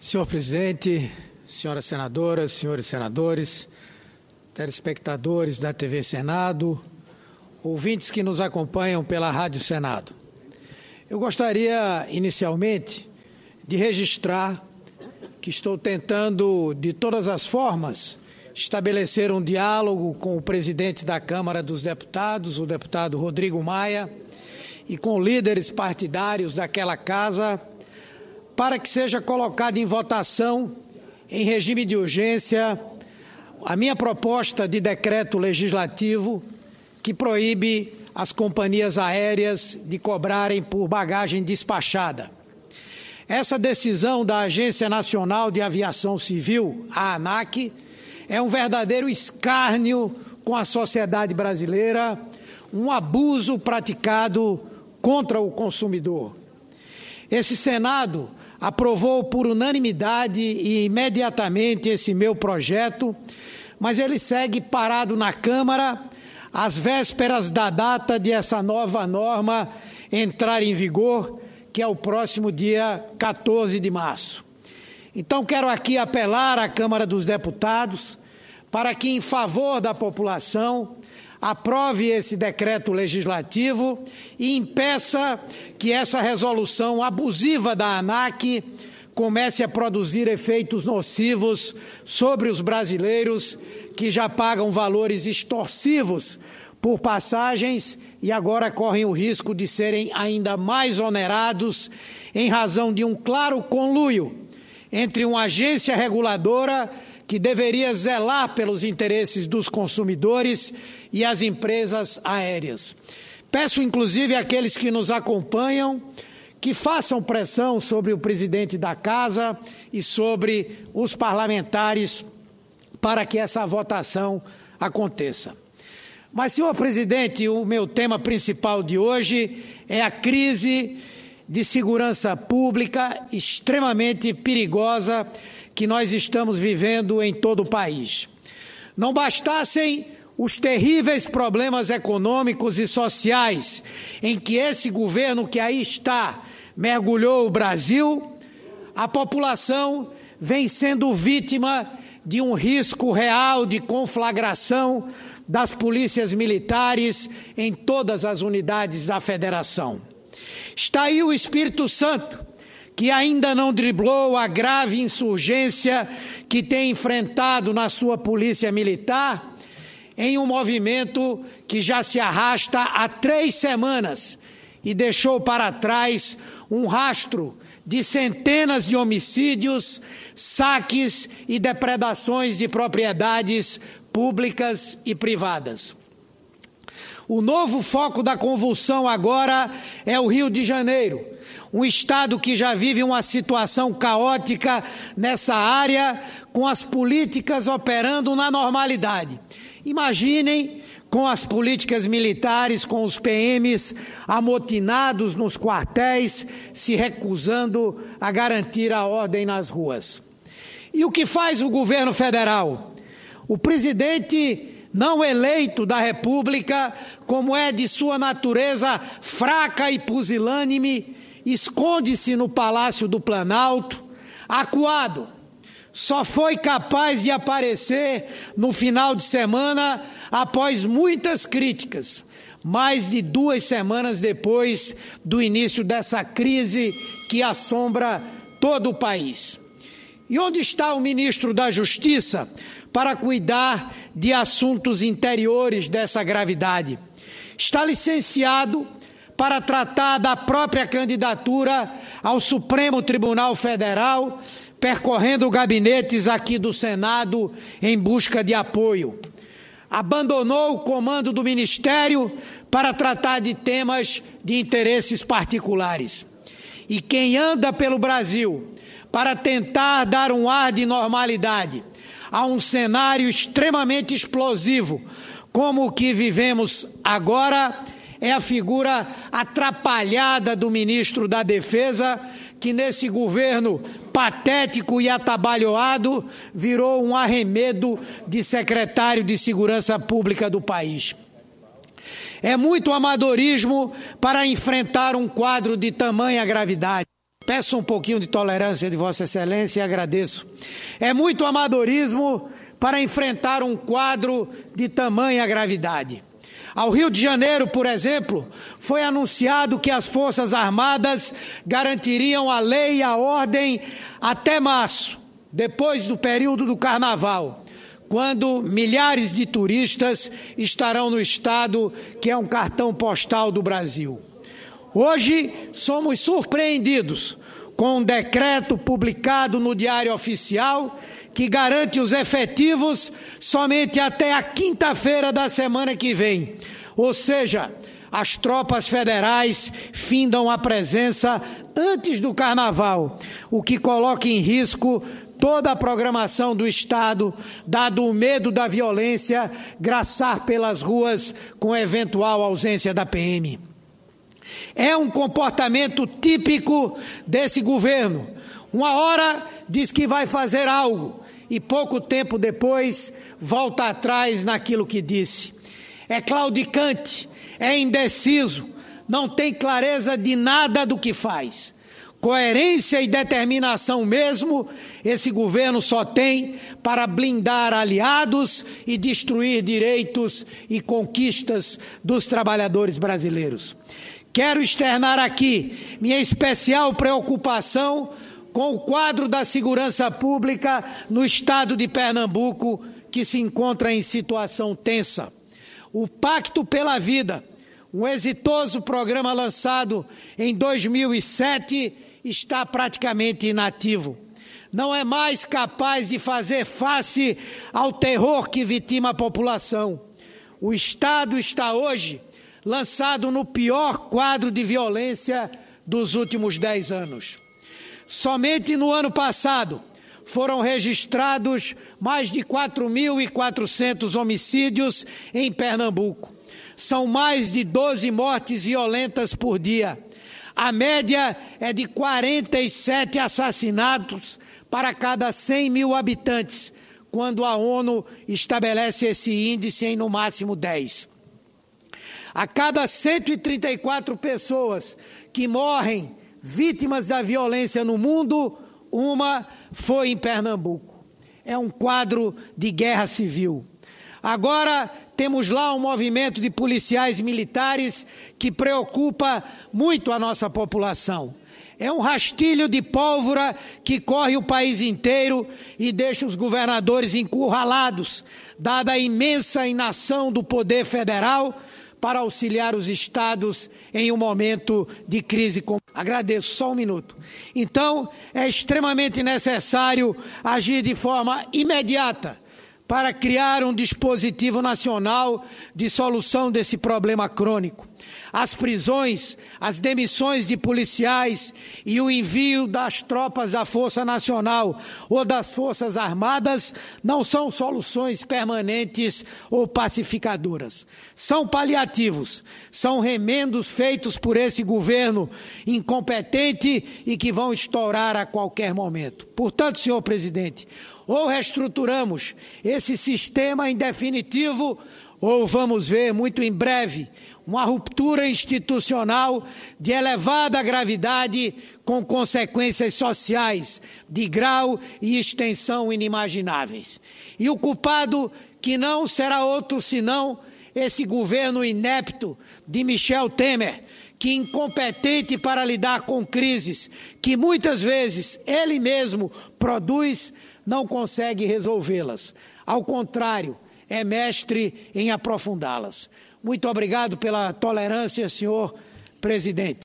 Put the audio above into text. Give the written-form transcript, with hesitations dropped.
Senhor presidente, senhoras senadoras, senhores senadores, telespectadores da TV Senado, ouvintes que nos acompanham pela Rádio Senado. Eu gostaria, inicialmente, de registrar que estou tentando, de todas as formas, estabelecer um diálogo com o presidente da Câmara dos Deputados, o deputado Rodrigo Maia, e com líderes partidários daquela casa, para que seja colocado em votação, em regime de urgência, a minha proposta de decreto legislativo que proíbe as companhias aéreas de cobrarem por bagagem despachada. Essa decisão da Agência Nacional de Aviação Civil, a ANAC, é um verdadeiro escárnio com a sociedade brasileira, um abuso praticado contra o consumidor. Esse Senado aprovou por unanimidade e imediatamente esse meu projeto, mas ele segue parado na Câmara às vésperas da data de essa nova norma entrar em vigor, que é o próximo dia 14 de março. Então, quero aqui apelar à Câmara dos Deputados para que, em favor da população, aprove esse decreto legislativo e impeça que essa resolução abusiva da ANAC comece a produzir efeitos nocivos sobre os brasileiros que já pagam valores extorsivos por passagens e agora correm o risco de serem ainda mais onerados em razão de um claro conluio entre uma agência reguladora que deveria zelar pelos interesses dos consumidores e as empresas aéreas. Peço, inclusive, àqueles que nos acompanham que façam pressão sobre o presidente da Casa e sobre os parlamentares para que essa votação aconteça. Mas, senhor presidente, o meu tema principal de hoje é a crise de segurança pública extremamente perigosa que nós estamos vivendo em todo o país. Não bastassem os terríveis problemas econômicos e sociais em que esse governo que aí está mergulhou o Brasil, a população vem sendo vítima de um risco real de conflagração das polícias militares em todas as unidades da Federação. Está aí o Espírito Santo, que ainda não driblou a grave insurgência que tem enfrentado na sua polícia militar, em um movimento que já se arrasta há 3 semanas e deixou para trás um rastro de centenas de homicídios, saques e depredações de propriedades públicas e privadas. O novo foco da convulsão agora é o Rio de Janeiro, um estado que já vive uma situação caótica nessa área, com as políticas operando na normalidade. Imaginem com as políticas militares, com os PMs amotinados nos quartéis, se recusando a garantir a ordem nas ruas. E o que faz o governo federal? O presidente não eleito da República, como é de sua natureza fraca e pusilânime, esconde-se no Palácio do Planalto, acuado. Só foi capaz de aparecer no final de semana após muitas críticas, mais de 2 semanas depois do início dessa crise que assombra todo o país. E onde está o ministro da Justiça para cuidar de assuntos interiores dessa gravidade? Está licenciado para tratar da própria candidatura ao Supremo Tribunal Federal, percorrendo gabinetes aqui do Senado em busca de apoio. Abandonou o comando do Ministério para tratar de temas de interesses particulares. E quem anda pelo Brasil para tentar dar um ar de normalidade a um cenário extremamente explosivo, como o que vivemos agora, é a figura atrapalhada do ministro da Defesa, que nesse governo patético e atabalhoado virou um arremedo de secretário de Segurança Pública do país. É muito amadorismo para enfrentar um quadro de tamanha gravidade. Peço um pouquinho de tolerância de Vossa Excelência e agradeço. É muito amadorismo para enfrentar um quadro de tamanha gravidade. Ao Rio de Janeiro, por exemplo, foi anunciado que as Forças Armadas garantiriam a lei e a ordem até março, depois do período do Carnaval, quando milhares de turistas estarão no estado que é um cartão postal do Brasil. Hoje somos surpreendidos com um decreto publicado no Diário Oficial que garante os efetivos somente até a quinta-feira da semana que vem. Ou seja, as tropas federais findam a presença antes do Carnaval, o que coloca em risco toda a programação do Estado, dado o medo da violência graçar pelas ruas com eventual ausência da PM. É um comportamento típico desse governo. Uma hora diz que vai fazer algo e pouco tempo depois volta atrás naquilo que disse. É claudicante, é indeciso, não tem clareza de nada do que faz. Coerência e determinação mesmo, esse governo só tem para blindar aliados e destruir direitos e conquistas dos trabalhadores brasileiros. Quero externar aqui minha especial preocupação com o quadro da segurança pública no estado de Pernambuco, que se encontra em situação tensa. O Pacto pela Vida, um exitoso programa lançado em 2007, está praticamente inativo. Não é mais capaz de fazer face ao terror que vitima a população. O Estado está hoje lançado no pior quadro de violência dos últimos 10 anos. Somente no ano passado foram registrados mais de 4.400 homicídios em Pernambuco. São mais de 12 mortes violentas por dia. A média é de 47 assassinatos para cada 100 mil habitantes, quando a ONU estabelece esse índice em no máximo 10. A cada 134 pessoas que morrem vítimas da violência no mundo, uma foi em Pernambuco. É um quadro de guerra civil. Agora temos lá um movimento de policiais militares que preocupa muito a nossa população. É um rastilho de pólvora que corre o país inteiro e deixa os governadores encurralados, dada a imensa inação do poder federal para auxiliar os estados em um momento de crise. Agradeço, só um minuto. Então, é extremamente necessário agir de forma imediata para criar um dispositivo nacional de solução desse problema crônico. As prisões, as demissões de policiais e o envio das tropas da Força Nacional ou das Forças Armadas não são soluções permanentes ou pacificadoras. São paliativos, são remendos feitos por esse governo incompetente e que vão estourar a qualquer momento. Portanto, senhor presidente, ou reestruturamos esse sistema em definitivo, ou vamos ver muito em breve uma ruptura institucional de elevada gravidade com consequências sociais de grau e extensão inimagináveis. E o culpado que não será outro senão esse governo inepto de Michel Temer, que incompetente para lidar com crises que muitas vezes ele mesmo produz, não consegue resolvê-las. Ao contrário, é mestre em aprofundá-las. Muito obrigado pela tolerância, senhor presidente.